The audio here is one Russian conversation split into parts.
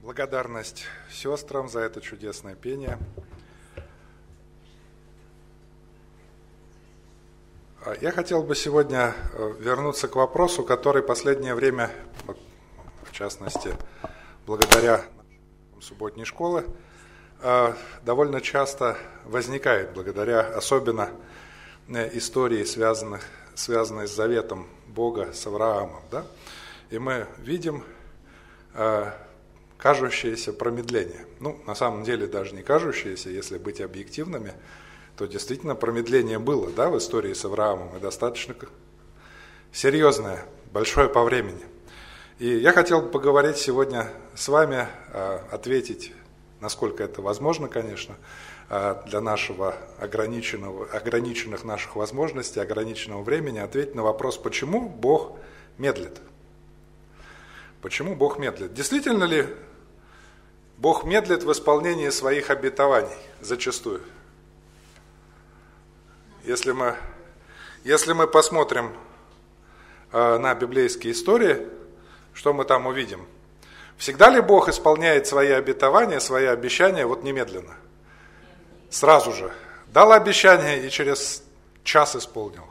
Благодарность сестрам за это чудесное пение. Я хотел бы сегодня вернуться к вопросу, который последнее время, в частности, благодаря субботней школе, довольно часто возникает, благодаря особенно истории, связанной с заветом Бога с Авраамом. Да? И мы видим кажущееся промедление. На самом деле даже не кажущееся, если быть объективными, то действительно промедление было, да, в истории с Авраамом, и достаточно серьезное, большое по времени. И я хотел бы поговорить сегодня с вами, ответить, насколько это возможно, конечно, для нашего ограниченных наших возможностей, ограниченного времени, ответить на вопрос, почему Бог медлит. Почему Бог медлит? Действительно ли Бог медлит в исполнении своих обетований зачастую? Если мы посмотрим на библейские истории, что мы там увидим? Всегда ли Бог исполняет свои обетования, свои обещания немедленно? Сразу же. Дал обещание и через час исполнил.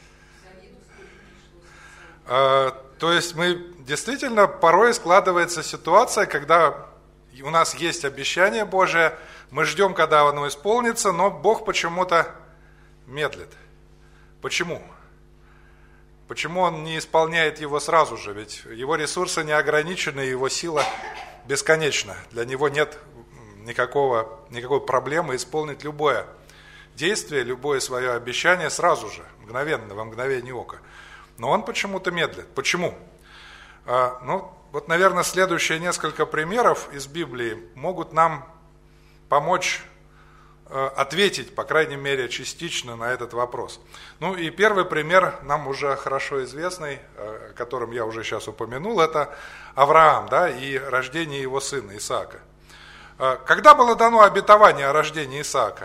То есть действительно порой складывается ситуация, когда у нас есть обещание Божие, мы ждем, когда оно исполнится, но Бог почему-то медлит. Почему? Почему Он не исполняет его сразу же? Ведь его ресурсы не ограничены, его сила бесконечна. Для него нет никакой проблемы исполнить любое действие, любое свое обещание сразу же, мгновенно, во мгновение ока. Но Он почему-то медлит. Почему? Наверное, следующие несколько примеров из Библии могут нам помочь ответить, по крайней мере, частично на этот вопрос. И первый пример нам уже хорошо известный, о котором я уже сейчас упомянул, это Авраам, да, и рождение его сына Исаака. Когда было дано обетование о рождении Исаака?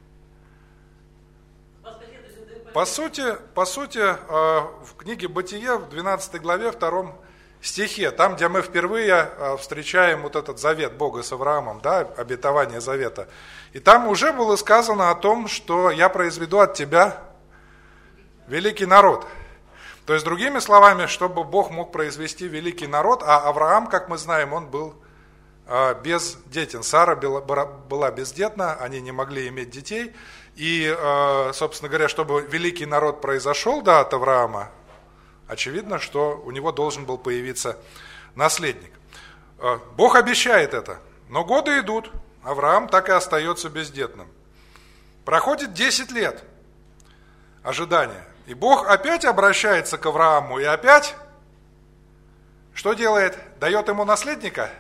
По сути, в книге Бытие, в 12 главе, 2 стихе, там, где мы впервые встречаем этот завет Бога с Авраамом, да, обетование завета, и там уже было сказано о том, что я произведу от тебя великий народ. То есть, другими словами, чтобы Бог мог произвести великий народ, а Авраам, как мы знаем, он был бездетен. Сара была бездетна, они не могли иметь детей, и, собственно говоря, чтобы великий народ произошел, да, от Авраама, очевидно, что у него должен был появиться наследник. Бог обещает это, но годы идут, Авраам так и остается бездетным. Проходит 10 лет ожидания, и Бог опять обращается к Аврааму, и опять что делает? Дает ему наследника?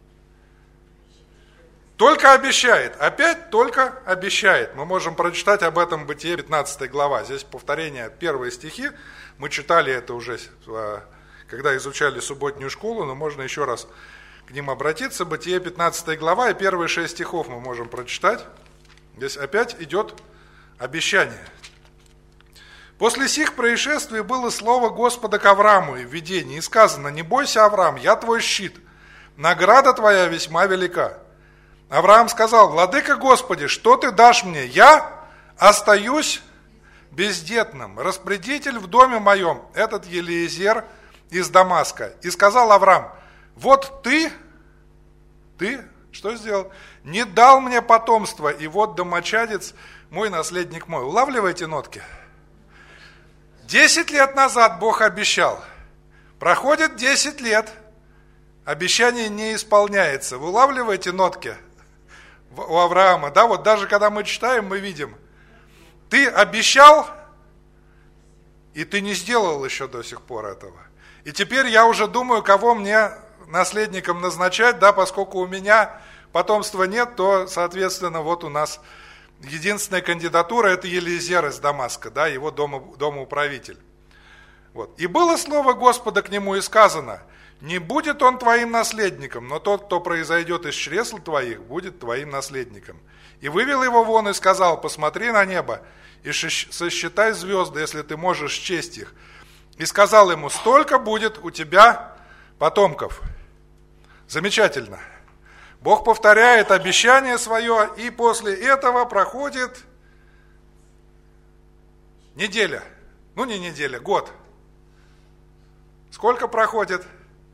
Только обещает, опять только обещает. Мы можем прочитать об этом Бытие 15 глава. Здесь повторение, первые стихи. Мы читали это уже, когда изучали субботнюю школу, но можно еще раз к ним обратиться. Бытие 15 глава и первые 6 стихов мы можем прочитать. Здесь опять идет обещание. «После сих происшествий было слово Господа к Аврааму и в видении, и сказано: не бойся, Авраам, я твой щит, награда твоя весьма велика. Авраам сказал: владыка Господи, что ты дашь мне? Я остаюсь бездетным. Распорядитель в доме моем, этот Елиезер из Дамаска. И сказал Авраам: вот ты что сделал? Не дал мне потомства, и вот домочадец мой, наследник мой». Улавливаете нотки? 10 лет назад Бог обещал. Проходит 10 лет, обещание не исполняется. Вы улавливаете нотки у Авраама? Да, даже когда мы читаем, мы видим, ты обещал, и ты не сделал еще до сих пор этого. И теперь я уже думаю, кого мне наследником назначать, да, поскольку у меня потомства нет, то, соответственно, у нас единственная кандидатура – это Елиезер из Дамаска, да, его домоуправитель. И было слово Господа к нему, и сказано: не будет он твоим наследником, но тот, кто произойдет из чресл твоих, будет твоим наследником. И вывел его вон и сказал: посмотри на небо и сосчитай звезды, если ты можешь счесть их. И сказал ему: столько будет у тебя потомков. Замечательно. Бог повторяет обещание свое, и после этого проходит неделя. Ну, не неделя, год. Сколько проходит?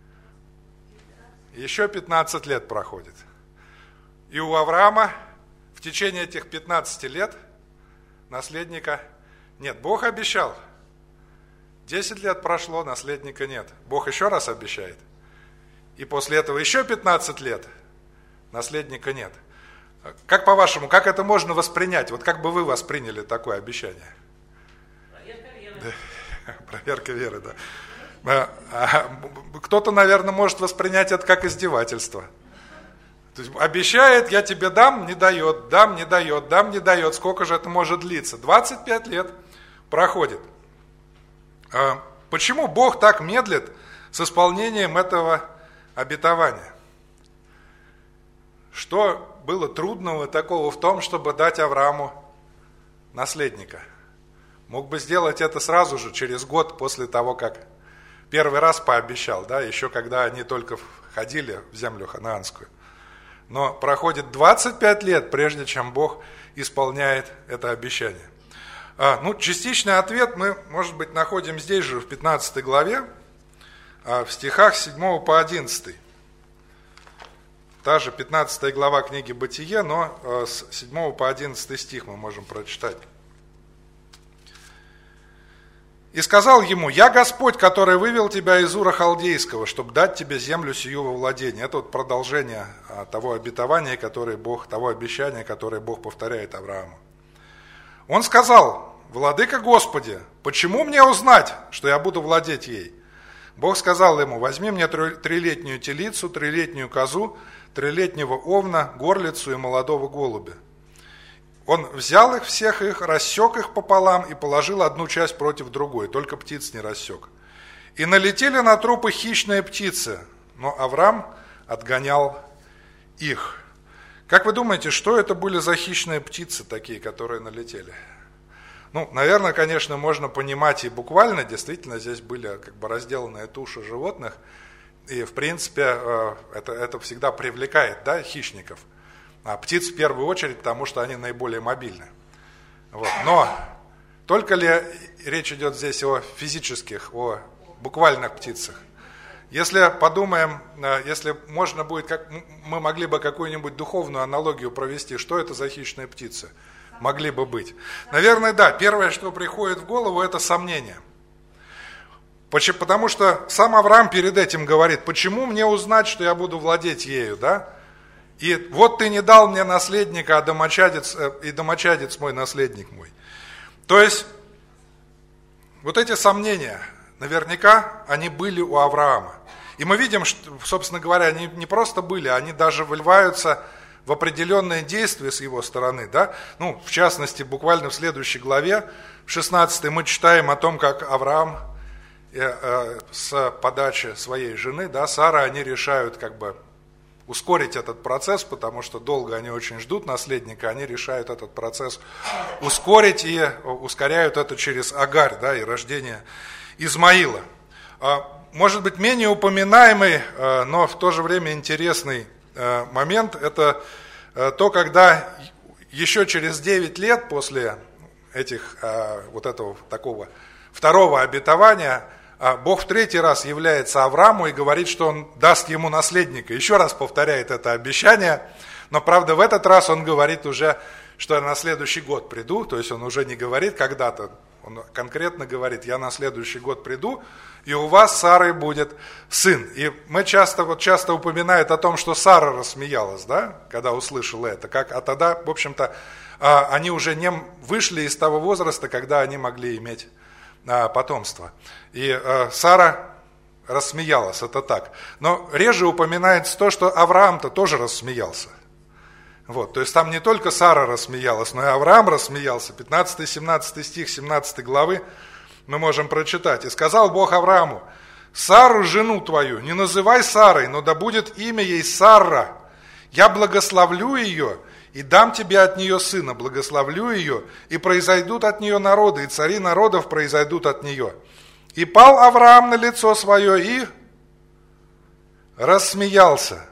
Еще 15 лет проходит. И у Авраама в течение этих 15 лет наследника нет. Бог обещал. 10 лет прошло, наследника нет. Бог еще раз обещает. И после этого еще 15 лет наследника нет. Как по-вашему, как это можно воспринять? Вот как бы вы восприняли такое обещание? Проверка веры. Да. Проверка веры, да. Кто-то, наверное, может воспринять это как издевательство. То есть обещает, я тебе дам, не дает, дам, не дает, дам, не дает. Сколько же это может длиться? 25 лет проходит. Почему Бог так медлит с исполнением этого обетования? Что было трудного такого в том, чтобы дать Аврааму наследника? Мог бы сделать это сразу же, через год после того, как первый раз пообещал, да, еще когда они только ходили в землю ханаанскую. Но проходит 25 лет, прежде чем Бог исполняет это обещание. Частичный ответ мы, может быть, находим здесь же, в 15 главе, в стихах с 7 по 11. Та же 15 глава книги «Бытие», но с 7 по 11 стих мы можем прочитать. «И сказал ему: я Господь, который вывел тебя из Ура Халдейского, чтобы дать тебе землю сию во владение». Это вот продолжение того обетования, того обещания, которое Бог повторяет Аврааму. Он сказал: «Владыка Господи, почему мне узнать, что я буду владеть ей?» Бог сказал ему: «Возьми мне 3-летнюю телицу, 3-летнюю козу, 3-летнего овна, горлицу и молодого голубя». Он взял их всех, рассек их пополам и положил одну часть против другой, только птиц не рассек. И налетели на трупы хищные птицы, но Авраам отгонял их. Как вы думаете, что это были за хищные птицы такие, которые налетели? Наверное, конечно, можно понимать и буквально, действительно, здесь были разделанные туши животных, и, в принципе, это всегда привлекает, да, хищников. А птиц в первую очередь, потому что они наиболее мобильны. Вот. Но только ли речь идет здесь о физических, о буквальных птицах? Если подумаем, если можно будет, мы могли бы какую-нибудь духовную аналогию провести, что это за хищные птицы? Могли бы быть. Наверное, да. Первое, что приходит в голову, это сомнение. Потому что сам Авраам перед этим говорит: почему мне узнать, что я буду владеть ею, да? И вот ты не дал мне наследника, а домочадец мой наследник мой. То есть, вот эти сомнения, наверняка, они были у Авраама. И мы видим, что, собственно говоря, они не просто были, они даже выливаются в определенные действия с его стороны. Да? В частности, буквально в следующей главе, в 16 мы читаем о том, как Авраам с подачи своей жены, да, Сара, они решают ускорить этот процесс, потому что долго они очень ждут наследника, они решают этот процесс ускорить и ускоряют это через Агарь, да, и рождение Измаила. Может быть, менее упоминаемый, но в то же время интересный момент, это то, когда еще через 9 лет после этого такого второго обетования Бог в 3-й раз является Аврааму и говорит, что он даст ему наследника. Еще раз повторяет это обещание, но, правда, в этот раз он говорит уже, что я на следующий год приду, то есть он уже не говорит когда-то, он конкретно говорит: я на следующий год приду, и у вас с Сарой будет сын. И мы часто упоминают о том, что Сара рассмеялась, да, когда услышала это, а тогда, в общем-то, они уже не вышли из того возраста, когда они могли иметь потомство. И Сара рассмеялась, это так. Но реже упоминается то, что Авраам-то тоже рассмеялся. Вот, то есть там не только Сара рассмеялась, но и Авраам рассмеялся. 15-17 стих 17 главы мы можем прочитать. «И сказал Бог Аврааму: Сару, жену твою, не называй Сарой, но да будет имя ей Сарра. Я благословлю ее и дам тебе от нее сына, благословлю ее, и произойдут от нее народы, и цари народов произойдут от нее. И пал Авраам на лицо свое и рассмеялся.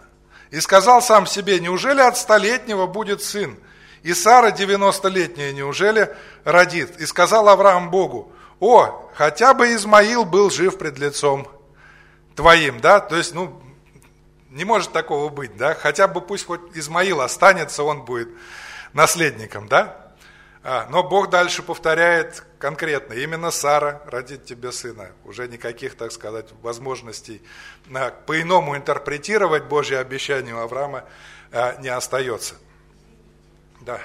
И сказал сам себе: неужели от 100-летнего будет сын? И Сара 90-летняя неужели родит? И сказал Авраам Богу: о, хотя бы Измаил был жив пред лицом твоим, да? То есть, не может такого быть, да? Хотя бы пусть хоть Измаил останется, он будет наследником, да? Но Бог дальше повторяет конкретно: именно Сара родит тебе сына. Уже никаких, так сказать, возможностей по-иному интерпретировать Божье обещание у Авраама не остается. Да.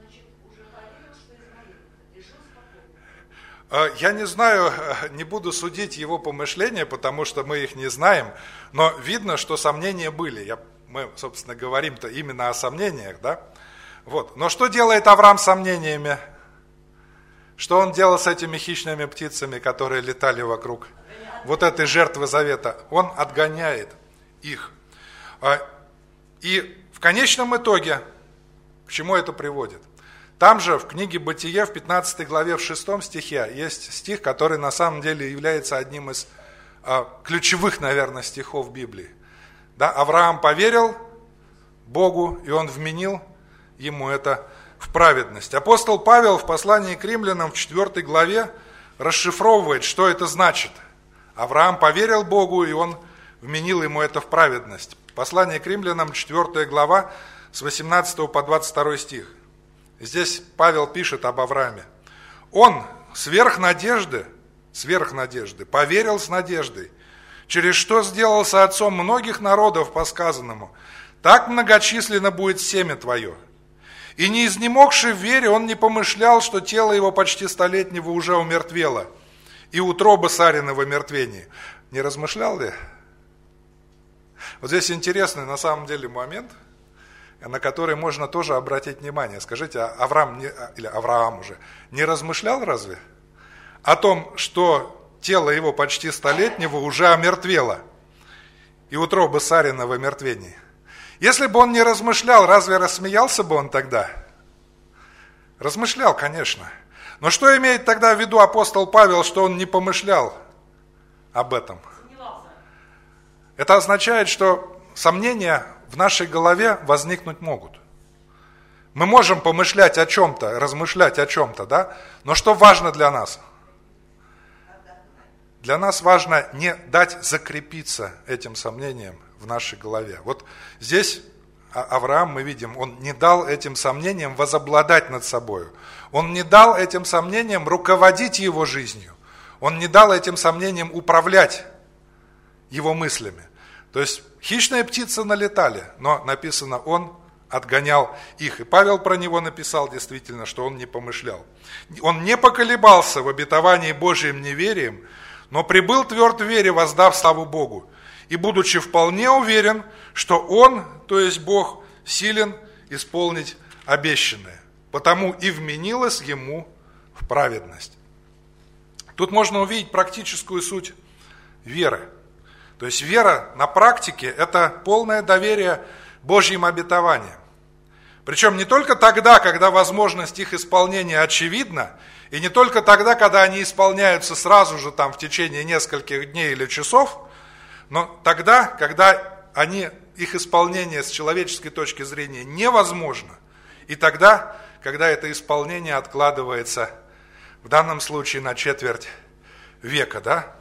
Я не знаю, не буду судить его помышления, потому что мы их не знаем, но видно, что сомнения были. Мы, собственно, говорим-то именно о сомнениях, да? Вот. Но что делает Авраам с сомнениями? Что он делал с этими хищными птицами, которые летали вокруг вот этой жертвы завета? Он отгоняет их. И в конечном итоге, к чему это приводит? Там же в книге Бытие, в 15 главе, в 6 стихе, есть стих, который на самом деле является одним из ключевых, наверное, стихов Библии. Да? Авраам поверил Богу, и он вменил ему это в праведность. Апостол Павел в послании к римлянам в 4 главе расшифровывает, что это значит. Авраам поверил Богу, и он вменил ему это в праведность. Послание к римлянам, 4 глава, с 18 по 22 стих. Здесь Павел пишет об Аврааме. Он сверх надежды, поверил с надеждой, через что сделался отцом многих народов по сказанному: так многочисленно будет семя твое. И не изнемогший в вере, он не помышлял, что тело его почти 100-летнего уже умертвело, и утроба Сарина в омертвении. Не размышлял ли? Вот здесь интересный на самом деле момент, на который можно тоже обратить внимание. Скажите, Авраам уже не размышлял разве о том, что тело его почти 100-летнего уже омертвело, и утроба Сарина в омертвении? Если бы он не размышлял, разве рассмеялся бы он тогда? Размышлял, конечно. Но что имеет тогда в виду апостол Павел, что он не помышлял об этом? Это означает, что сомнения в нашей голове возникнуть могут. Мы можем помышлять о чем-то, размышлять о чем-то, да? Но что важно для нас? Для нас важно не дать закрепиться этим сомнениям в нашей голове. Вот здесь Авраам, мы видим, он не дал этим сомнениям возобладать над собой. Он не дал этим сомнениям руководить его жизнью. Он не дал этим сомнениям управлять его мыслями. То есть хищные птицы налетали, но написано, он отгонял их. И Павел про него написал действительно, что он не помышлял. Он не поколебался в обетовании Божьим неверием, но прибыл тверд в вере, воздав славу Богу. И будучи вполне уверен, что он, то есть Бог, силен исполнить обещанное. Потому и вменилось ему в праведность. Тут можно увидеть практическую суть веры. То есть вера на практике – это полное доверие Божьим обетованиям. Причем не только тогда, когда возможность их исполнения очевидна, и не только тогда, когда они исполняются сразу же там, в течение нескольких дней или часов, но тогда, когда их исполнение с человеческой точки зрения невозможно, и тогда, когда это исполнение откладывается, в данном случае на четверть века, да?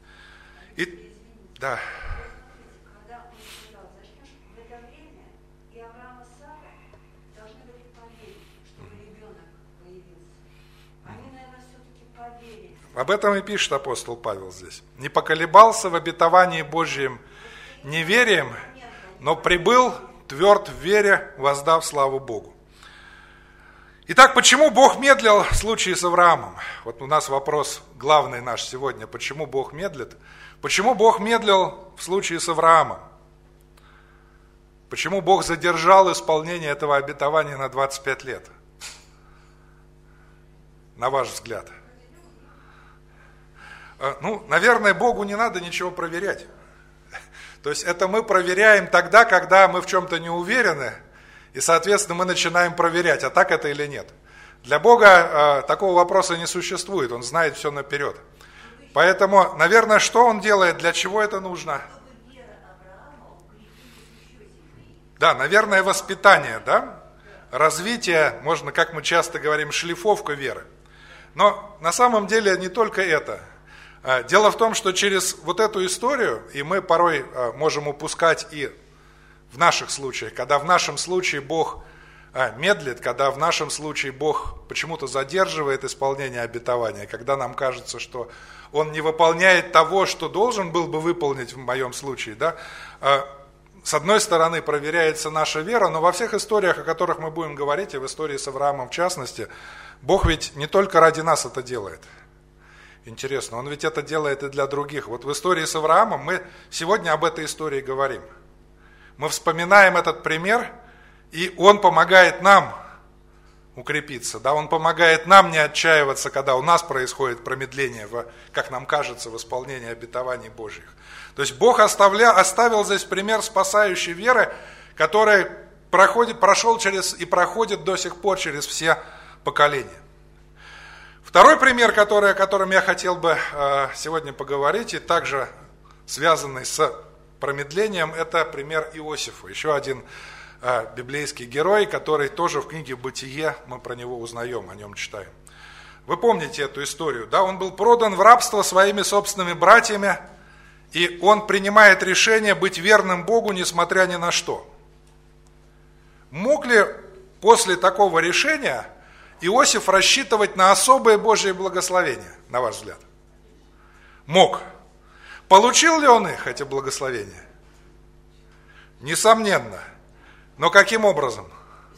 Да. Когда он сказал, зачнешь в это время, и Авраам и Сара должны были поверить, чтобы ребенок появился. Они, наверное, все-таки поверили. Об этом и пишет апостол Павел здесь. Не поколебался в обетовании Божьим неверием, но прибыл тверд в вере, воздав славу Богу. Итак, почему Бог медлил в случае с Авраамом? Вот у нас вопрос главный наш сегодня. Почему Бог медлит? Почему Бог медлил в случае с Авраамом? Почему Бог задержал исполнение этого обетования на 25 лет? На ваш взгляд. Наверное, Богу не надо ничего проверять. То есть это мы проверяем тогда, когда мы в чем-то не уверены, и, соответственно, мы начинаем проверять, а так это или нет. Для Бога такого вопроса не существует, Он знает все наперед. Поэтому, наверное, что Он делает, для чего это нужно? Да, наверное, воспитание, да? Развитие, можно, как мы часто говорим, шлифовка веры. Но на самом деле не только это. Дело в том, что через вот эту историю, и мы порой можем упускать и в наших случаях, когда в нашем случае Бог медлит, когда в нашем случае Бог почему-то задерживает исполнение обетования, когда нам кажется, что Он не выполняет того, что должен был бы выполнить в моем случае, да? С одной стороны проверяется наша вера, но во всех историях, о которых мы будем говорить, и в истории с Авраамом в частности, Бог ведь не только ради нас это делает. Интересно, Он ведь это делает и для других. Вот в истории с Авраамом мы сегодня об этой истории говорим. Мы вспоминаем этот пример, и он помогает нам укрепиться, да? Он помогает нам не отчаиваться, когда у нас происходит промедление, как нам кажется, в исполнении обетований Божьих. То есть Бог оставил здесь пример спасающей веры, который прошел через и проходит до сих пор через все поколения. Второй пример, о котором я хотел бы сегодня поговорить, и также связанный с промедлением, это пример Иосифа. Еще один библейский герой, который тоже в книге «Бытие», мы про него узнаем, о нем читаем. Вы помните эту историю, да? Он был продан в рабство своими собственными братьями, и он принимает решение быть верным Богу, несмотря ни на что. Мог ли после такого решения Иосиф рассчитывать на особое Божье благословение, на ваш взгляд? Мог. Получил ли он их, эти благословения? Несомненно. Но каким образом?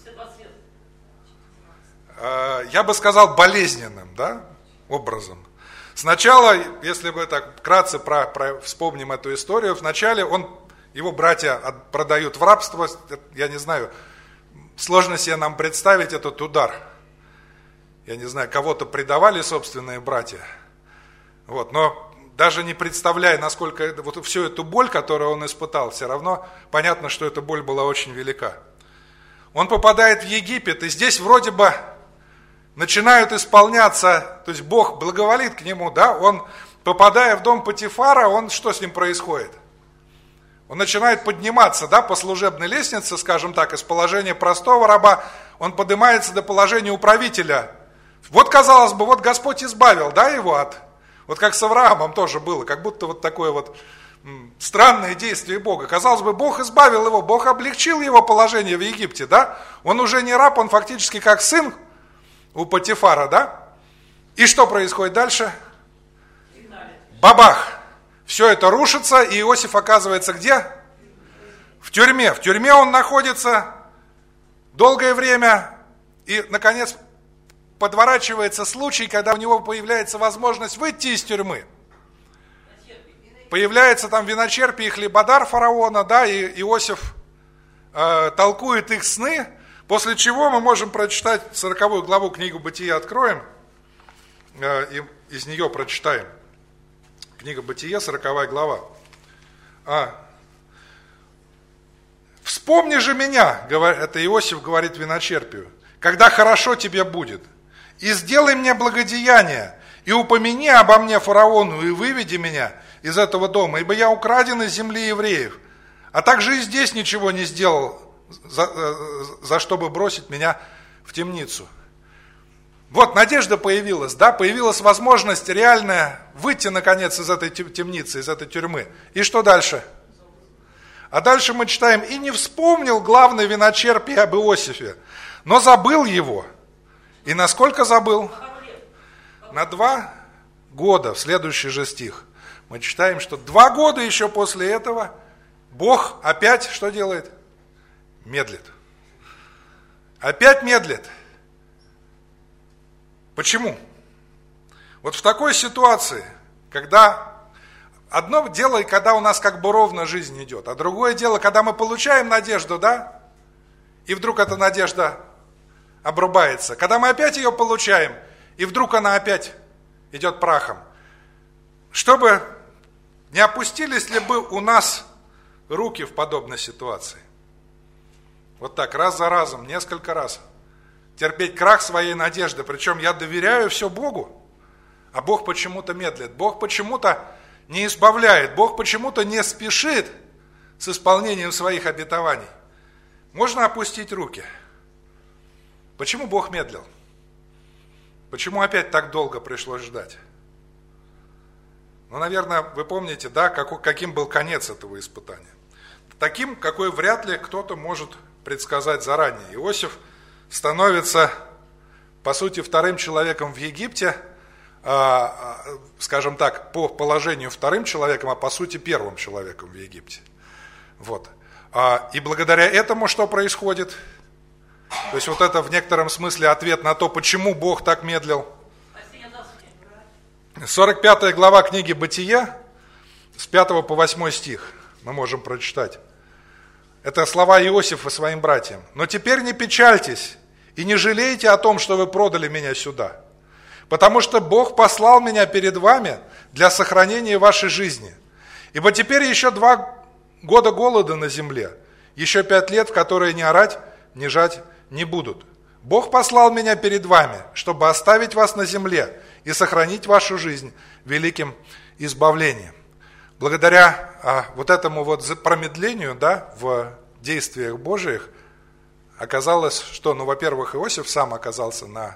Я бы сказал, болезненным, да, образом. Сначала, если мы так вкратце вспомним эту историю, вначале его братья продают в рабство, я не знаю, сложно себе нам представить этот удар. Я не знаю, кого-то предавали собственные братья, но даже не представляя, насколько вот всю эту боль, которую он испытал, все равно понятно, что эта боль была очень велика. Он попадает в Египет, и здесь вроде бы начинают исполняться, то есть Бог благоволит к нему, да, он, попадая в дом Потифара, что с ним происходит? Он начинает подниматься, да, по служебной лестнице, скажем так, из положения простого раба, он поднимается до положения управителя. Вот, казалось бы, вот Господь избавил, да, его от... Вот как с Авраамом тоже было, как будто вот такое вот странное действие Бога. Казалось бы, Бог избавил его, Бог облегчил его положение в Египте, да? Он уже не раб, он фактически как сын у Потифара, да? И что происходит дальше? Бабах! Все это рушится, и Иосиф оказывается где? В тюрьме. В тюрьме он находится долгое время, и, наконец, подворачивается случай, когда у него появляется возможность выйти из тюрьмы. Появляется там виночерпий и хлебодар фараона, да, и Иосиф толкует их сны, после чего мы можем прочитать 40 главу книгу «Бытия» откроем, и из нее прочитаем. Книга «Бытие», 40 глава. «Вспомни же меня», это Иосиф говорит виночерпию, «когда хорошо тебе будет. И сделай мне благодеяние, и упомяни обо мне фараону, и выведи меня из этого дома, ибо я украден из земли евреев, а также и здесь ничего не сделал, за чтобы бросить меня в темницу». Вот надежда появилась, да, появилась возможность реальная выйти, наконец, из этой темницы, из этой тюрьмы. И что дальше? А дальше мы читаем: «И не вспомнил главный виночерпий об Иосифе, но забыл его». И насколько забыл? На 2 года, в следующий же стих. Мы читаем, что 2 года еще после этого Бог опять что делает? Медлит. Опять медлит. Почему? Вот в такой ситуации, когда одно дело, когда у нас как бы ровно жизнь идет, а другое дело, когда мы получаем надежду, да, и вдруг эта надежда обрубается. Когда мы опять ее получаем, и вдруг она опять идет прахом. Чтобы не опустились ли бы у нас руки в подобной ситуации? Вот так, раз за разом, несколько раз. Терпеть крах своей надежды. Причем я доверяю все Богу, а Бог почему-то медлит. Бог почему-то не избавляет. Бог почему-то не спешит с исполнением своих обетований. Можно опустить руки. Почему Бог медлил? Почему опять так долго пришлось ждать? Ну, наверное, вы помните, да, каким был конец этого испытания. Таким, какой вряд ли кто-то может предсказать заранее. Иосиф становится, по сути, вторым человеком в Египте, скажем так, по положению вторым человеком, а по сути первым человеком в Египте. Вот. И благодаря этому что происходит? То есть вот это в некотором смысле ответ на то, почему Бог так медлил. 45 глава книги Бытия, с 5 по 8 стих мы можем прочитать. Это слова Иосифа своим братьям. «Но теперь не печальтесь и не жалейте о том, что вы продали меня сюда, потому что Бог послал меня перед вами для сохранения вашей жизни. Ибо теперь еще 2 года голода на земле, еще 5 лет, в которые ни орать, ни жать не будут. Бог послал меня перед вами, чтобы оставить вас на земле и сохранить вашу жизнь великим избавлением». Благодаря вот этому вот промедлению, да, в действиях Божиих оказалось, что, во-первых, Иосиф сам оказался на,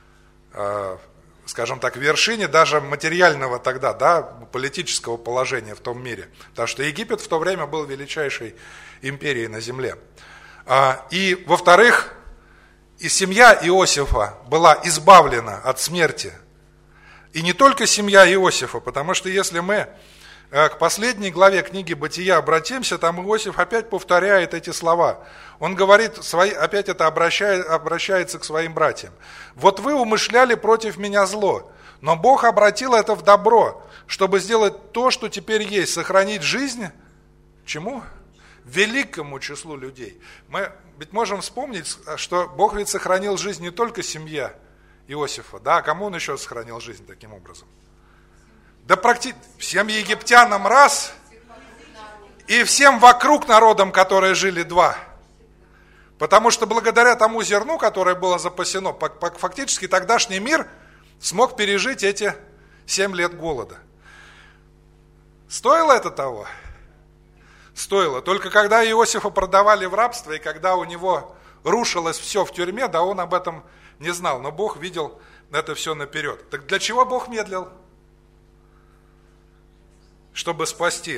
скажем так, вершине даже материального тогда, да, политического положения в том мире. Потому что Египет в то время был величайшей империей на земле. И, во-вторых, и семья Иосифа была избавлена от смерти. И не только семья Иосифа, потому что если мы к последней главе книги Бытия обратимся, там Иосиф опять повторяет эти слова. Он говорит, опять это обращается к своим братьям. «Вот вы умышляли против меня зло, но Бог обратил это в добро, чтобы сделать то, что теперь есть, сохранить жизнь». Чему? Великому числу людей. Мы ведь можем вспомнить, что Бог ведь сохранил жизнь не только семье Иосифа, да, а кому он еще сохранил жизнь таким образом? Да практически всем египтянам раз, и всем вокруг народам, которые жили, 2. Потому что благодаря тому зерну, которое было запасено, фактически тогдашний мир смог пережить эти 7 лет голода. Стоило это того? Стоило. Только когда Иосифа продавали в рабство, и когда у него рушилось все в тюрьме, да, он об этом не знал, но Бог видел это все наперед. Так для чего Бог медлил? Чтобы спасти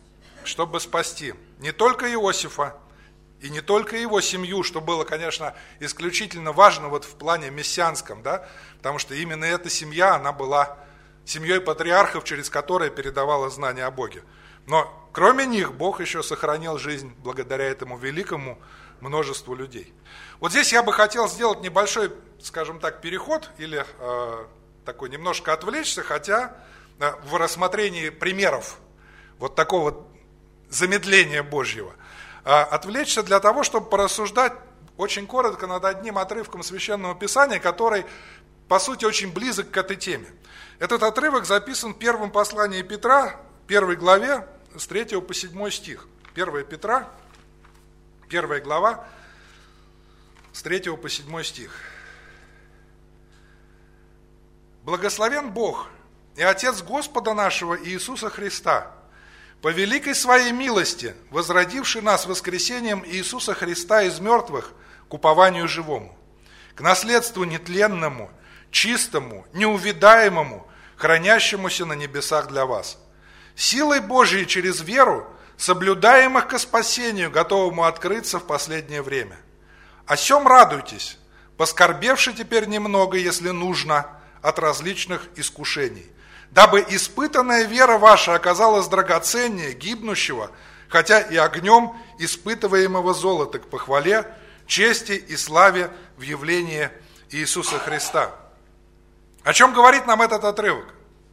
не только Иосифа и не только его семью, что было, конечно, исключительно важно вот в плане мессианском, да, потому что именно эта семья, она была семьей патриархов, через которые передавала знания о Боге. Но кроме них Бог еще сохранил жизнь благодаря этому великому множеству людей. Вот здесь я бы хотел сделать небольшой, скажем так, переход или такой немножко отвлечься, хотя в рассмотрении примеров вот такого замедления Божьего, отвлечься для того, чтобы порассуждать очень коротко над одним отрывком Священного Писания, который, по сути, очень близок к этой теме. Этот отрывок записан в первом послании Петра, 1 главе, с 3 по 7 стих. 1 Петра, 1 глава, с 3 по 7 стих. «Благословен Бог и Отец Господа нашего Иисуса Христа, по великой своей милости, возродивший нас воскресением Иисуса Христа из мертвых к упованию живому, к наследству нетленному, чистому, неувидаемому, хранящемуся на небесах для вас, силой Божией через веру, соблюдаемых ко спасению, готовому открыться в последнее время. О сем радуйтесь, поскорбевши теперь немного, если нужно, от различных искушений, дабы испытанная вера ваша оказалась драгоценнее гибнущего, хотя и огнем испытываемого золота, к похвале, чести и славе в явлении Иисуса Христа». О чем говорит нам этот отрывок?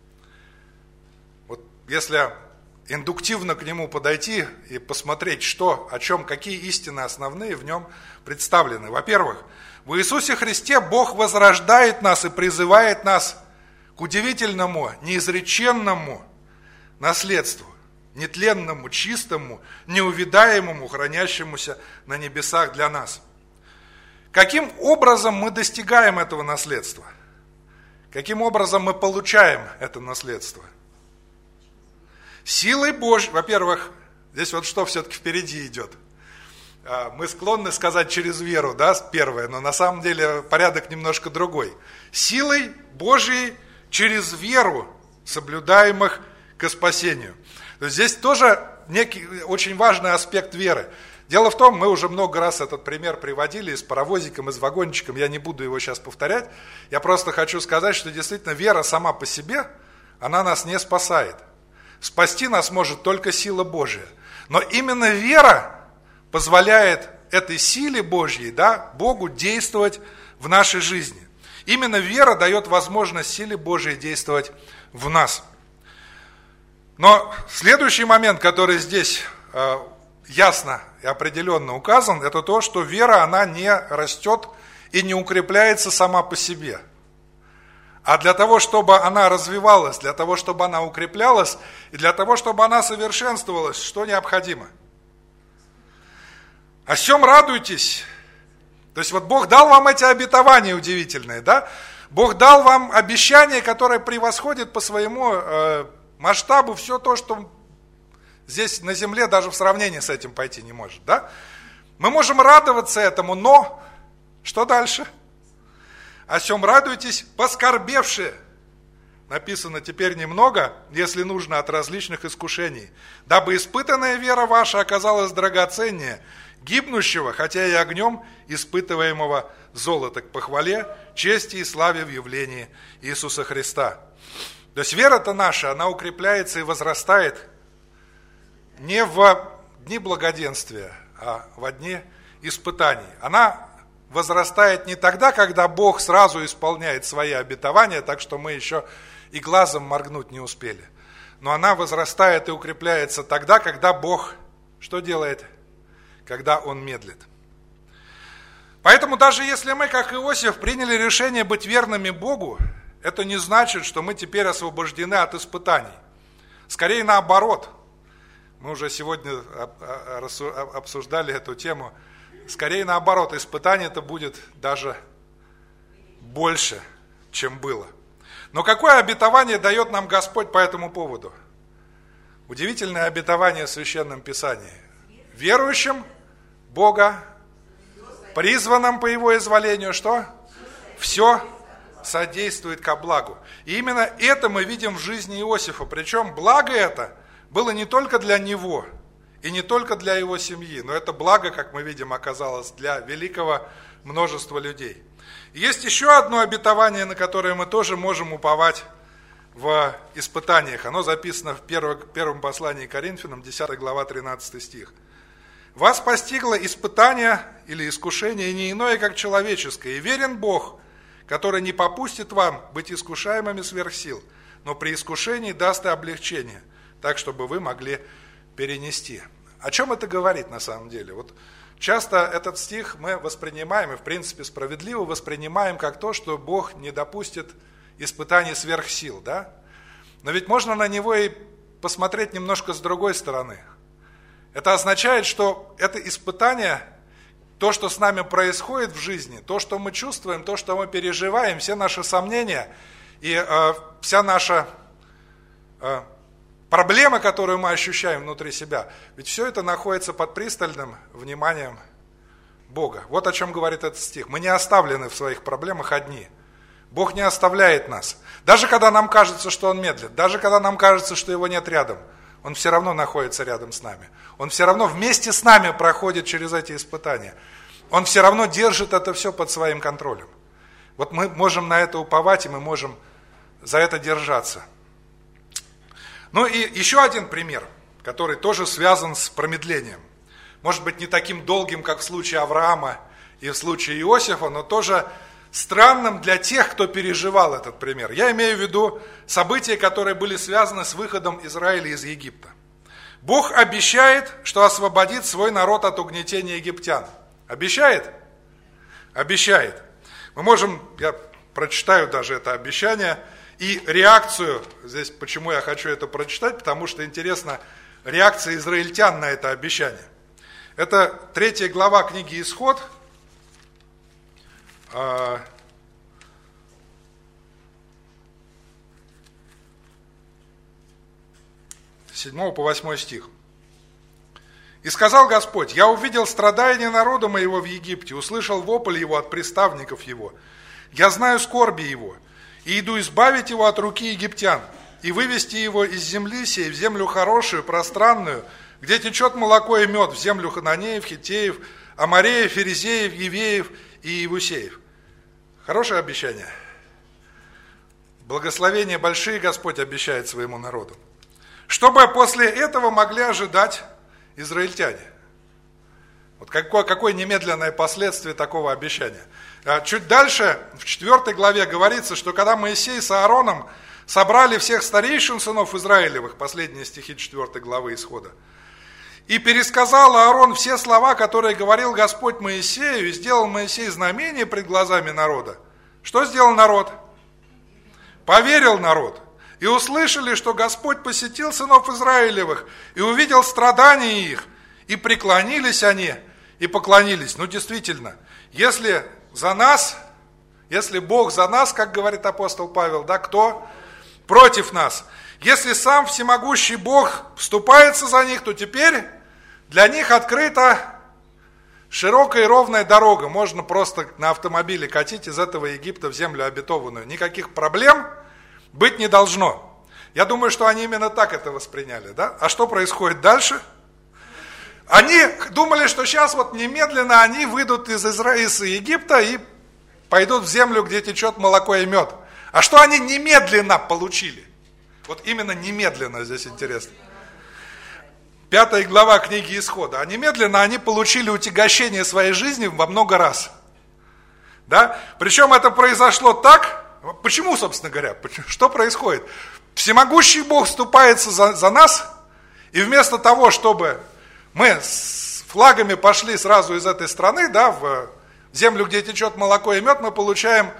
Вот если индуктивно к нему подойти и посмотреть, что, о чем, какие истины основные в нем представлены. Во-первых, в Иисусе Христе Бог возрождает нас и призывает нас к удивительному, неизреченному наследству, нетленному, чистому, неувидаемому, хранящемуся на небесах для нас. Каким образом мы достигаем этого наследства? Каким образом мы получаем это наследство? Силой Божьей, во-первых, здесь вот что все-таки впереди идет. Мы склонны сказать через веру, да, первое, но на самом деле порядок немножко другой. Силой Божьей через веру соблюдаемых к спасению. То есть здесь тоже некий очень важный аспект веры. Дело в том, мы уже много раз этот пример приводили и с паровозиком, и с вагончиком, я не буду его сейчас повторять. Я просто хочу сказать, что действительно вера сама по себе, она нас не спасает. Спасти нас может только сила Божья. Но именно вера позволяет этой силе Божьей, да, Богу действовать в нашей жизни. Именно вера дает возможность силе Божьей действовать в нас. Но следующий момент, который здесь ясно и определенно указан, это то, что вера, она не растет и не укрепляется сама по себе. А для того, чтобы она развивалась, для того, чтобы она укреплялась, и для того, чтобы она совершенствовалась, что необходимо? О чем радуйтесь? То есть вот Бог дал вам эти обетования удивительные, да? Бог дал вам обещание, которое превосходит по своему масштабу все то, что здесь на земле даже в сравнении с этим пойти не может, да? Мы можем радоваться этому, но что дальше? О чем радуйтесь, поскорбевшие. Написано теперь немного, если нужно, от различных искушений, дабы испытанная вера ваша оказалась драгоценнее гибнущего, хотя и огнем испытываемого золота, к похвале, чести и славе в явлении Иисуса Христа. То есть вера-то наша, она укрепляется и возрастает не в дни благоденствия, а в дни испытаний. Она возрастает не тогда, когда Бог сразу исполняет свои обетования, так что мы еще и глазом моргнуть не успели. Но она возрастает и укрепляется тогда, когда Бог что делает? Когда Он медлит. Поэтому даже если мы, как Иосиф, приняли решение быть верными Богу, это не значит, что мы теперь освобождены от испытаний. Скорее наоборот. Мы уже сегодня обсуждали эту тему. Скорее наоборот, испытаний-то будет даже больше, чем было. Но какое обетование дает нам Господь по этому поводу? Удивительное обетование в Священном Писании. Верующим Бога, призванным по Его изволению, что? Все содействует ко благу. И именно это мы видим в жизни Иосифа. Причем благо это было не только для него и не только для его семьи, но это благо, как мы видим, оказалось для великого множества людей. Есть еще одно обетование, на которое мы тоже можем уповать в испытаниях. Оно записано в первом послании к Коринфянам, 10 глава, 13 стих. «Вас постигло испытание или искушение не иное, как человеческое, и верен Бог, который не попустит вам быть искушаемыми сверх сил, но при искушении даст и облегчение, так, чтобы вы могли перенести». О чем это говорит на самом деле? Вот часто этот стих мы воспринимаем, и в принципе справедливо воспринимаем как то, что Бог не допустит испытаний сверх сил, да? Но ведь можно на него и посмотреть немножко с другой стороны. Это означает, что это испытание, то, что с нами происходит в жизни, то, что мы чувствуем, то, что мы переживаем, все наши сомнения и вся наша проблема, которую мы ощущаем внутри себя, ведь все это находится под пристальным вниманием Бога. Вот о чем говорит этот стих. Мы не оставлены в своих проблемах одни. Бог не оставляет нас. Даже когда нам кажется, что Он медлит, даже когда нам кажется, что Его нет рядом, Он все равно находится рядом с нами. Он все равно вместе с нами проходит через эти испытания. Он все равно держит это все под своим контролем. Вот мы можем на это уповать, и мы можем за это держаться. Ну и еще один пример, который тоже связан с промедлением. Может быть, не таким долгим, как в случае Авраама и в случае Иосифа, но тоже странным для тех, кто переживал этот пример. Я имею в виду события, которые были связаны с выходом Израиля из Египта. Бог обещает, что освободит свой народ от угнетения египтян. Обещает? Обещает. Мы можем, я прочитаю даже это обещание, и реакцию, здесь почему я хочу это прочитать, потому что интересна реакция израильтян на это обещание. Это 3 глава книги Исход, 7 по 8 стих. И сказал Господь: я увидел страдания народа моего в Египте, услышал вопль его от приставников его. Я знаю скорби его, и иду избавить его от руки египтян, и вывести его из земли сей в землю хорошую, пространную, где течет молоко и мед, в землю хананеев, хиттеев, амореев, ферезеев, евеев и иевусеев. Хорошее обещание. Благословения большие Господь обещает своему народу. Чтобы после этого могли ожидать израильтяне. Вот какое немедленное последствие такого обещания. Чуть дальше, в 4 главе говорится, что когда Моисей с Аароном собрали всех старейшин сынов Израилевых, последние стихи 4 главы Исхода, и пересказал Аарон все слова, которые говорил Господь Моисею, и сделал Моисей знамение пред глазами народа. Что сделал народ? Поверил народ. И услышали, что Господь посетил сынов Израилевых, и увидел страдания их, и преклонились они, и поклонились. Ну, действительно, если Бог за нас, как говорит апостол Павел, да, кто против нас? Если сам всемогущий Бог вступается за них, то теперь для них открыта широкая и ровная дорога. Можно просто на автомобиле катить из этого Египта в землю обетованную. Никаких проблем быть не должно. Я думаю, что они именно так это восприняли, да? А что происходит дальше? Они думали, что сейчас вот немедленно они выйдут из Египта и пойдут в землю, где течет молоко и мед. А что они немедленно получили? Вот именно немедленно здесь интересно. 5 глава книги Исхода. А немедленно они получили утягощение своей жизни во много раз. Да? Причем это произошло так. Почему, собственно говоря? Что происходит? Всемогущий Бог вступается за нас, и вместо того, чтобы мы с флагами пошли сразу из этой страны, да, в землю, где течет молоко и мед, мы получаем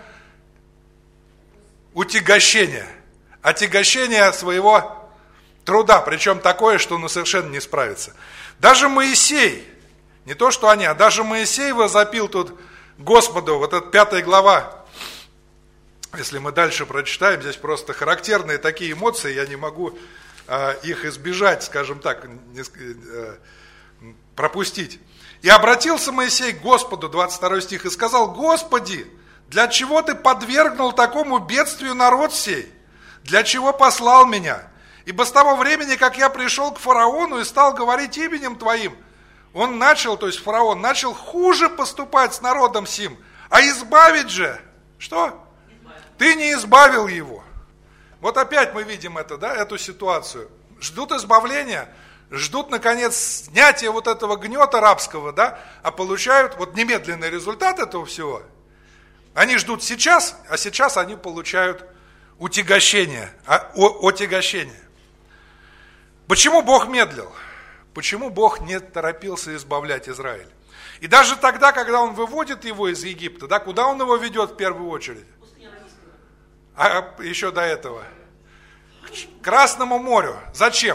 утягощение, отягощение своего труда, причем такое, что совершенно не справится. Даже Моисей, не то что они, а даже Моисей возопил тут Господу, вот эта 5 глава, если мы дальше прочитаем, здесь просто характерные такие эмоции, я не могу их избежать, скажем так, пропустить. «И обратился Моисей к Господу», 22 стих, «и сказал: Господи, для чего ты подвергнул такому бедствию народ сей? Для чего послал меня? Ибо с того времени, как я пришел к фараону и стал говорить именем Твоим, он начал, то есть фараон, начал хуже поступать с народом сим, а избавить же, что? Ты не избавил его». Вот опять мы видим это, да, эту ситуацию. Ждут избавления, ждут, наконец, снятия вот этого гнета рабского, да, а получают вот немедленный результат этого всего. Они ждут сейчас, а сейчас они получают утягощение, отягощение. Почему Бог медлил? Почему Бог не торопился избавлять Израиль? И даже тогда, когда Он выводит его из Египта, да, куда Он его ведет в первую очередь? А еще до этого. К Красному морю. Зачем?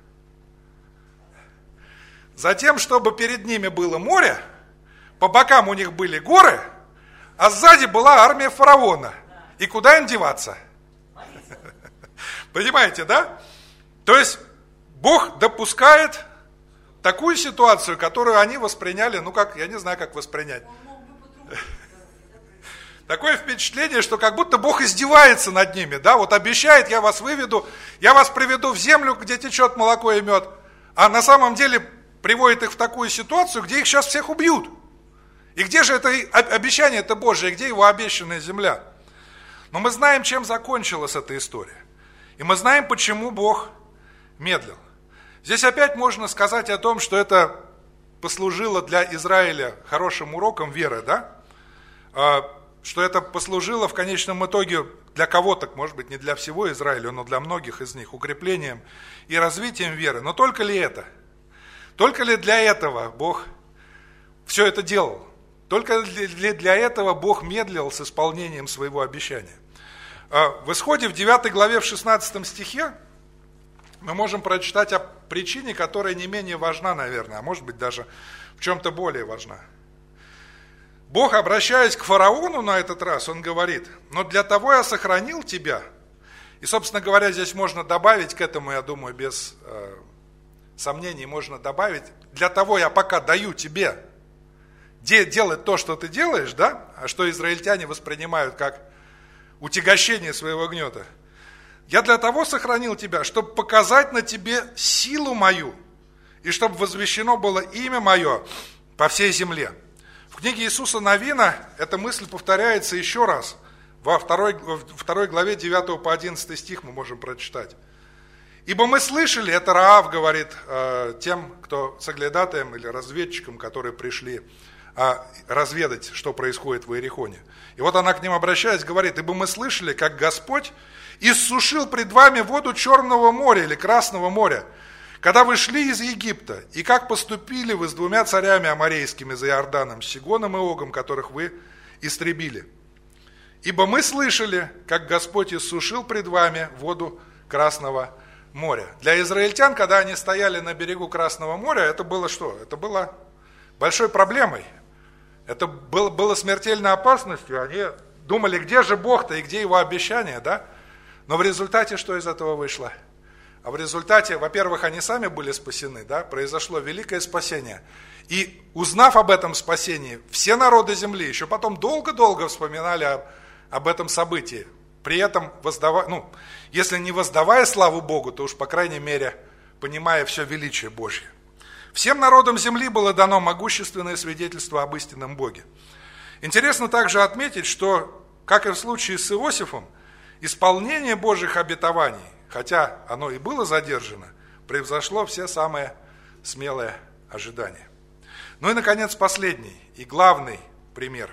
Затем, чтобы перед ними было море, по бокам у них были горы, а сзади была армия фараона. И куда им деваться? Понимаете, да? То есть Бог допускает такую ситуацию, которую они восприняли, ну как, я не знаю, как воспринять. Такое впечатление, что как будто Бог издевается над ними, да, вот обещает: я вас выведу, я вас приведу в землю, где течет молоко и мед, а на самом деле приводит их в такую ситуацию, где их сейчас всех убьют. И где же это обещание-то Божие, где его обещанная земля? Но мы знаем, чем закончилась эта история. И мы знаем, почему Бог медлил. Здесь опять можно сказать о том, что это послужило для Израиля хорошим уроком веры, да? Что это послужило в конечном итоге для кого-то, может быть, не для всего Израиля, но для многих из них, укреплением и развитием веры. Но только ли это? Только ли для этого Бог все это делал? Только ли для этого Бог медлил с исполнением своего обещания? В Исходе, в 9 главе, в 16 стихе, мы можем прочитать о причине, которая не менее важна, наверное, а может быть даже в чем-то более важна. Бог, обращаясь к фараону на этот раз, он говорит: но для того я сохранил тебя. И, собственно говоря, здесь можно добавить к этому, я думаю, без сомнений можно добавить. Для того я пока даю тебе делать то, что ты делаешь, да, а что израильтяне воспринимают как утягощение своего гнета. Я для того сохранил тебя, чтобы показать на тебе силу мою, и чтобы возвещено было имя мое по всей земле. В книге Иисуса Навина эта мысль повторяется еще раз. Во второй главе 9 по 11 стих мы можем прочитать. «Ибо мы слышали», это Раав говорит тем, кто соглядатаем или разведчикам, которые пришли разведать, что происходит в Иерихоне. И вот она к ним обращаясь, говорит: «Ибо мы слышали, как Господь иссушил пред вами воду Черного моря или Красного моря, когда вы шли из Египта, и как поступили вы с 2 царями аморейскими за Иорданом, Сигоном и Огом, которых вы истребили. Ибо мы слышали, как Господь иссушил пред вами воду Красного моря». Для израильтян, когда они стояли на берегу Красного моря, это было что? Это было большой проблемой. Это было смертельной опасностью. Они думали, где же Бог-то и где его обещание, да? Но в результате что из этого вышло? А в результате, во-первых, они сами были спасены, да? Произошло великое спасение. И узнав об этом спасении, все народы земли еще потом долго-долго вспоминали об этом событии. При этом если не воздавая славу Богу, то уж по крайней мере понимая все величие Божье. Всем народам земли было дано могущественное свидетельство об истинном Боге. Интересно также отметить, что, как и в случае с Иосифом, исполнение Божьих обетований, хотя оно и было задержано, превзошло все самые смелые ожидания. Ну и, наконец, последний и главный пример.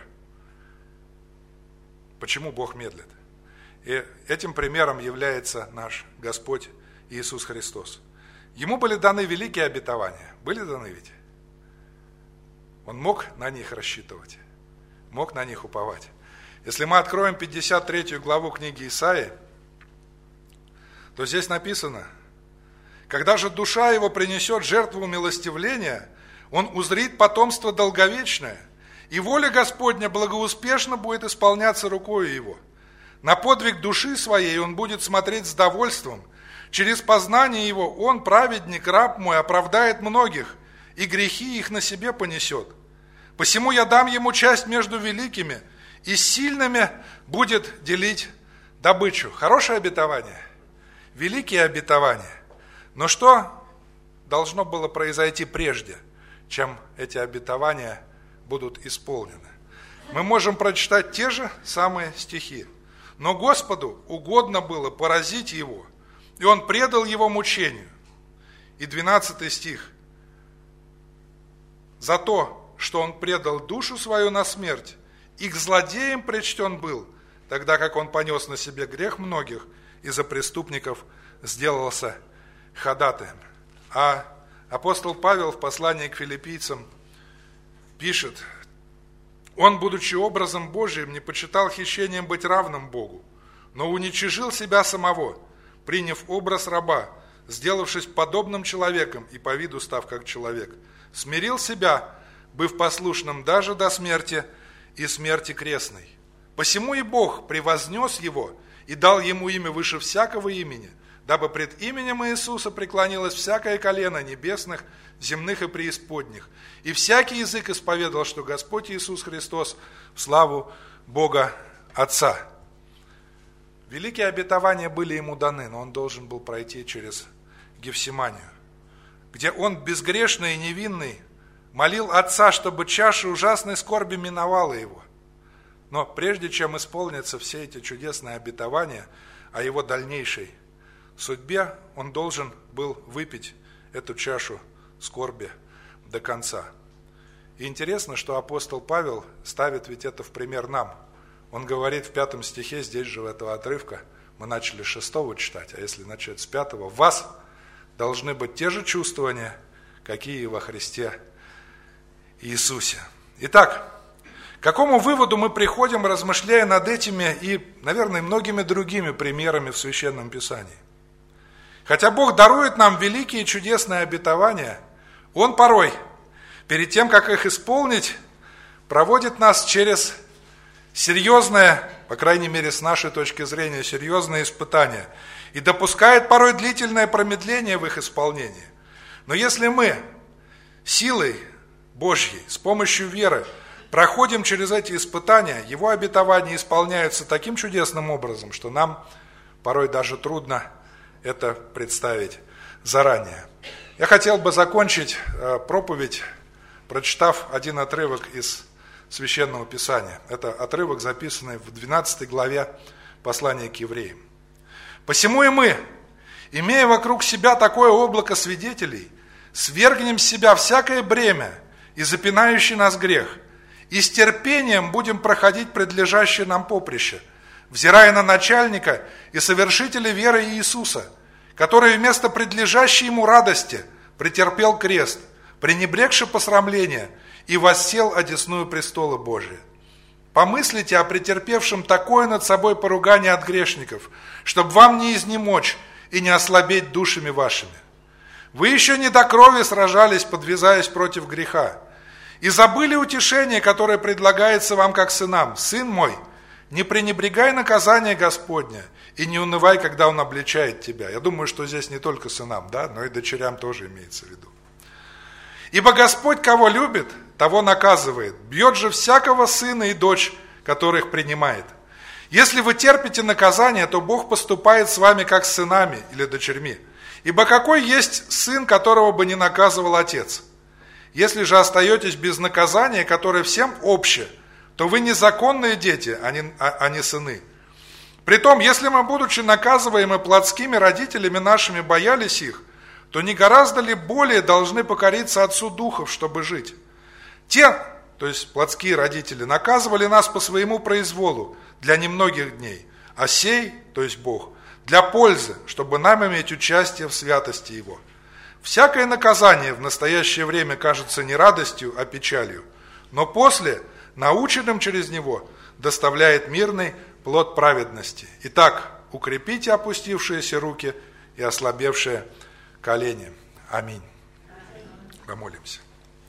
Почему Бог медлит? И этим примером является наш Господь Иисус Христос. Ему были даны великие обетования. Были даны ведь? Он мог на них рассчитывать, мог на них уповать. Если мы откроем 53 главу книги Исаии, то здесь написано: «Когда же душа его принесет жертву умилостивления, он узрит потомство долговечное, и воля Господня благоуспешно будет исполняться рукою его. На подвиг души своей он будет смотреть с довольством. Через познание его он, праведник, раб мой, оправдает многих, и грехи их на себе понесет. Посему я дам ему часть между великими, и с сильными будет делить добычу». Хорошее обетование, великие обетования. Но что должно было произойти прежде, чем эти обетования будут исполнены? Мы можем прочитать те же самые стихи. «Но Господу угодно было поразить его, и он предал его мучению». И 12 стих. «За то, что он предал душу свою на смерть, и к злодеям причтен был, тогда как он понес на себе грех многих, и за преступников сделался ходатаем». А апостол Павел в послании к филиппийцам пишет: «Он, будучи образом Божиим, не почитал хищением быть равным Богу, но уничижил себя самого, приняв образ раба, сделавшись подобным человеком и по виду став как человек, смирил себя, быв послушным даже до смерти и смерти крестной. Посему и Бог превознес его и дал ему имя выше всякого имени, дабы пред именем Иисуса преклонилось всякое колено небесных, земных и преисподних, и всякий язык исповедал, что Господь Иисус Христос в славу Бога Отца». Великие обетования были ему даны, но он должен был пройти через Гефсиманию, где он, безгрешный и невинный, молил Отца, чтобы чаша ужасной скорби миновала его. Но прежде чем исполнятся все эти чудесные обетования о его дальнейшей судьбе, он должен был выпить эту чашу скорби до конца. И интересно, что апостол Павел ставит ведь это в пример нам. Он говорит в 5 стихе, здесь же в этого отрывка, мы начали с 6 читать, а если начать с 5, в вас должны быть те же чувствования, какие и во Христе Иисусе. Итак, к какому выводу мы приходим, размышляя над этими и, наверное, многими другими примерами в Священном Писании? Хотя Бог дарует нам великие и чудесные обетования, Он порой, перед тем, как их исполнить, проводит нас через серьезное, по крайней мере, с нашей точки зрения, серьезное испытание и допускает порой длительное промедление в их исполнении. Но если мы силой Божьей, с помощью веры проходим через эти испытания, Его обетования исполняются таким чудесным образом, что нам порой даже трудно это представить заранее. Я хотел бы закончить проповедь, прочитав один отрывок из Священного Писания. Это отрывок, записанный в 12 главе послания к евреям. «Посему и мы, имея вокруг себя такое облако свидетелей, свергнем с себя всякое бремя и запинающий нас грех, и с терпением будем проходить предлежащее нам поприще, взирая на начальника и совершителя веры Иисуса, который вместо предлежащей ему радости претерпел крест, пренебрегши посрамления, и воссел одесную престола Божия. Помыслите о претерпевшем такое над собой поругание от грешников, чтобы вам не изнемочь и не ослабеть душами вашими. Вы еще не до крови сражались, подвязаясь против греха, и забыли утешение, которое предлагается вам как сынам. Сын мой, не пренебрегай наказание Господня и не унывай, когда Он обличает тебя». Я думаю, что здесь не только сынам, да, но и дочерям тоже имеется в виду. «Ибо Господь, кого любит, того наказывает, бьет же всякого сына и дочь, которых принимает. Если вы терпите наказание, то Бог поступает с вами как с сынами или дочерьми. Ибо какой есть сын, которого бы не наказывал отец? Если же остаетесь без наказания, которое всем обще, то вы незаконные дети, а не сыны. Притом, если мы, будучи наказываемы плотскими родителями нашими, боялись их, то не гораздо ли более должны покориться Отцу Духов, чтобы жить? Те, то есть плотские родители, наказывали нас по своему произволу для немногих дней, а сей, то есть Бог, для пользы, чтобы нам иметь участие в святости Его. Всякое наказание в настоящее время кажется не радостью, а печалью, но после, наученным через него, доставляет мирный плод праведности. Итак, укрепите опустившиеся руки и ослабевшие колени. Аминь. Помолимся.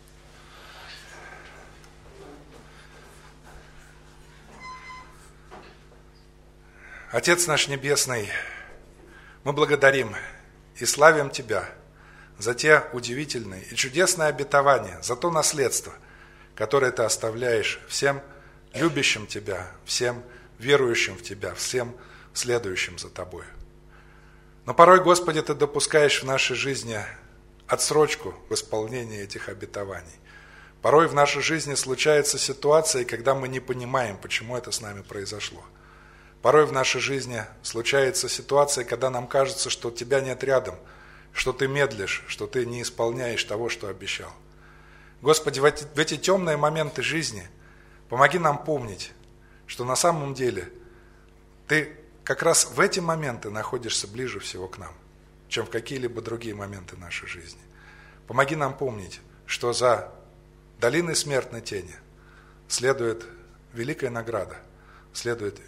Отец наш Небесный, мы благодарим и славим Тебя за те удивительные и чудесные обетования, за то наследство, которое Ты оставляешь всем любящим Тебя, всем верующим в Тебя, всем следующим за Тобой. Но порой, Господи, Ты допускаешь в нашей жизни отсрочку в исполнении этих обетований. Порой в нашей жизни случаются ситуации, когда мы не понимаем, почему это с нами произошло. Порой в нашей жизни случается ситуация, когда нам кажется, что Тебя нет рядом, что Ты медлишь, что Ты не исполняешь того, что обещал. Господи, в эти темные моменты жизни помоги нам помнить, что на самом деле Ты как раз в эти моменты находишься ближе всего к нам, чем в какие-либо другие моменты нашей жизни. Помоги нам помнить, что за долиной смертной тени следует великая награда, следует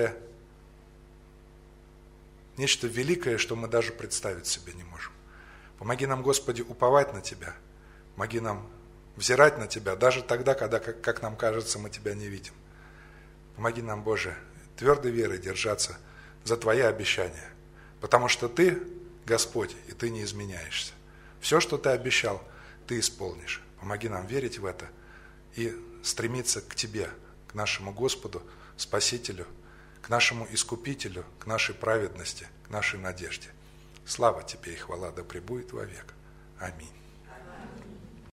нечто великое, что мы даже представить себе не можем. Помоги нам, Господи, уповать на Тебя. Помоги нам взирать на Тебя, даже тогда, когда, как нам кажется, мы Тебя не видим. Помоги нам, Боже, твердой верой держаться за Твои обещания, потому что Ты, Господь, и Ты не изменяешься. Все, что Ты обещал, Ты исполнишь. Помоги нам верить в это и стремиться к Тебе, к нашему Господу, Спасителю, к нашему Искупителю, к нашей праведности, к нашей надежде. Слава Тебе и хвала да пребудет вовек. Аминь.